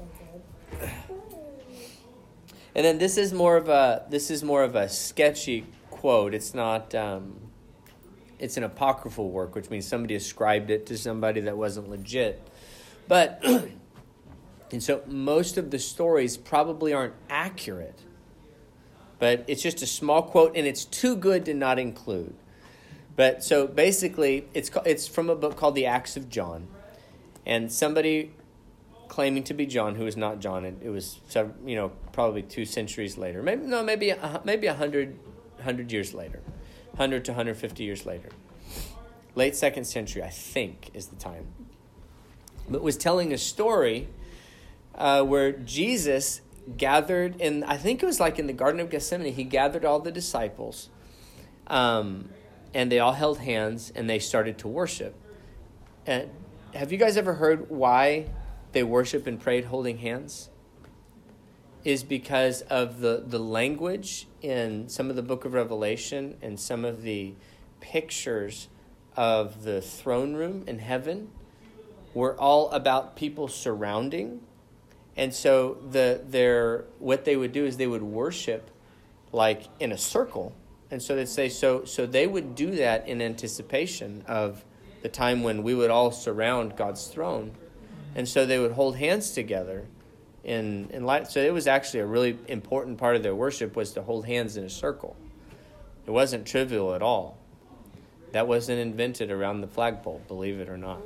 A: And then this is more of a this is more of a sketchy quote. It's not. Um, it's an apocryphal work, which means somebody ascribed it to somebody that wasn't legit. But and so most of the stories probably aren't accurate. But it's just a small quote, and it's too good to not include. But so basically, it's it's from a book called The Acts of John, and somebody claiming to be John who is not John. It, it was you know probably two centuries later, maybe no, maybe a, maybe a hundred hundred years later, hundred to hundred fifty years later, late second century, I think, is the time. But was telling a story uh, where Jesus gathered in, I think it was like in the Garden of Gethsemane, he gathered all the disciples. Um, and they all held hands, and they started to worship. And have you guys ever heard why they worship and prayed holding hands? Is because of the, the language in some of the book of Revelation and some of the pictures of the throne room in heaven were all about people surrounding. And so the their what they would do is they would worship like in a circle. And so they'd say, so so they would do that in anticipation of the time when we would all surround God's throne. And so they would hold hands together in, in light. So it was actually a really important part of their worship was to hold hands in a circle. It wasn't trivial at all. That wasn't invented around the flagpole, believe it or not.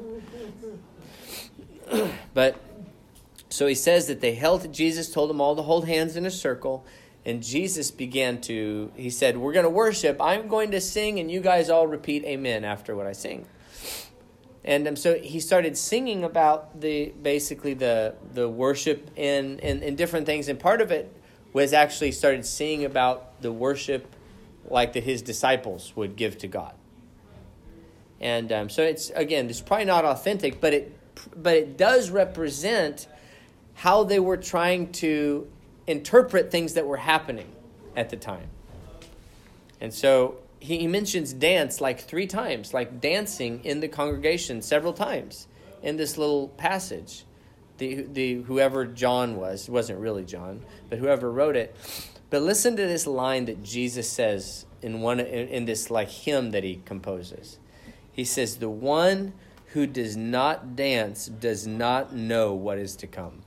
A: But so he says that they held, Jesus told them all to hold hands in a circle. And Jesus began to, he said, we're going to worship. I'm going to sing, and you guys all repeat amen after what I sing. And um, so he started singing about the basically the the worship and, and, and different things. And part of it was actually started singing about the worship like that his disciples would give to God. And um, so it's, again, it's probably not authentic, but it but it does represent how they were trying to interpret things that were happening at the time. And so he, he mentions dance like three times, like dancing in the congregation several times in this little passage. The the whoever John was, it wasn't really John, but whoever wrote it. But listen to this line that Jesus says in one in, in this like hymn that he composes. He says, "The one who does not dance does not know what is to come."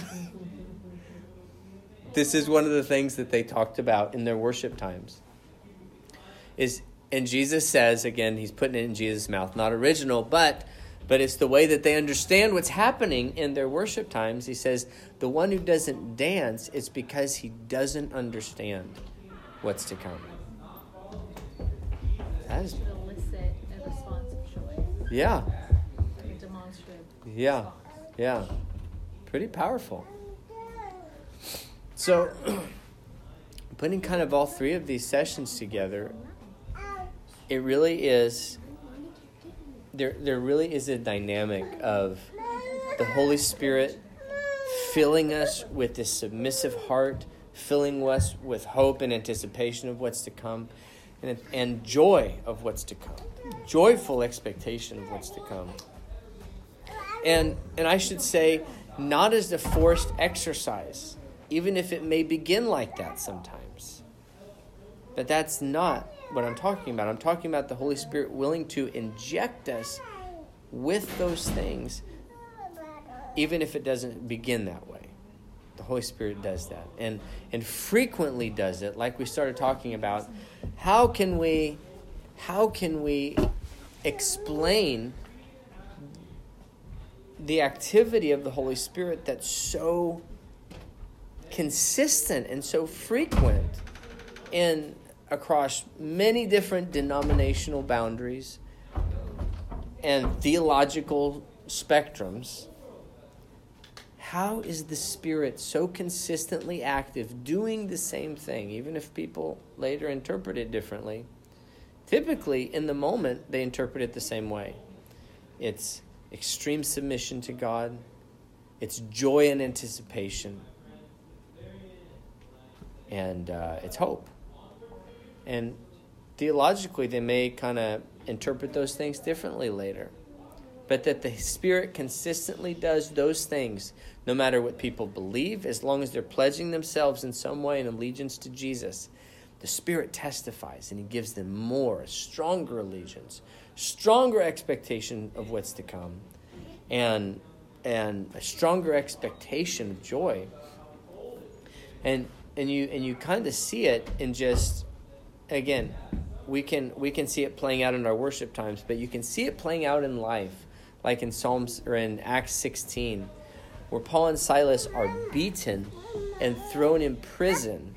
A: This is one of the things that they talked about in their worship times. Is and Jesus says, again, he's putting it in Jesus' mouth, not original, but but it's the way that they understand what's happening in their worship times. He says, the one who doesn't dance, it's because he doesn't understand what's to come. That is,
F: should elicit a response of joy.
A: yeah.
F: Like a demonstrative
A: Yeah.
F: response.
A: Yeah. Pretty powerful. So, putting kind of all three of these sessions together, it really is, there, there really is a dynamic of the Holy Spirit filling us with this submissive heart, filling us with hope and anticipation of what's to come, and, and joy of what's to come, joyful expectation of what's to come. And and I should say, not as a forced exercise, even if it may begin like that sometimes. But that's not what I'm talking about. I'm talking about the Holy Spirit willing to inject us with those things, even if it doesn't begin that way. The Holy Spirit does that, and and frequently does it, like we started talking about. How can we, how can we explain the activity of the Holy Spirit that's so consistent and so frequent in across many different denominational boundaries and theological spectrums? How is the Spirit so consistently active, doing the same thing, even if people later interpret it differently? Typically, in the moment, they interpret it the same way. It's extreme submission to God. It's joy and anticipation. And uh, it's hope. And theologically, they may kind of interpret those things differently later. But that the Spirit consistently does those things, no matter what people believe, as long as they're pledging themselves in some way in allegiance to Jesus. The Spirit testifies, and he gives them more, a stronger allegiance, stronger expectation of what's to come, and and a stronger expectation of joy. And and you and you kind of see it in just, again, we can we can see it playing out in our worship times, but you can see it playing out in life, like in Psalms or in Acts sixteen, where Paul and Silas are beaten and thrown in prison.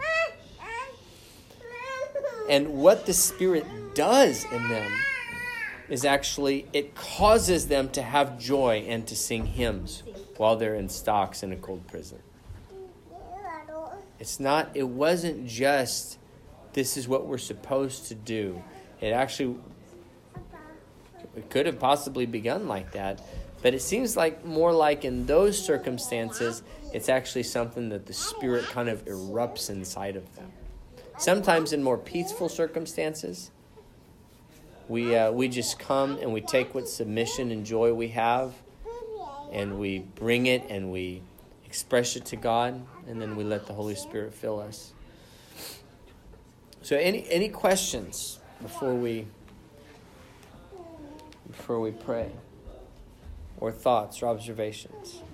A: And what the Spirit does in them is actually, it causes them to have joy and to sing hymns while they're in stocks in a cold prison. It's not, it wasn't just, this is what we're supposed to do. It actually, it could have possibly begun like that. But it seems like more like in those circumstances, it's actually something that the Spirit kind of erupts inside of them. Sometimes in more peaceful circumstances, we uh, we just come and we take what submission and joy we have, and we bring it and we express it to God, and then we let the Holy Spirit fill us. So any any questions before we before we pray? Or thoughts or observations?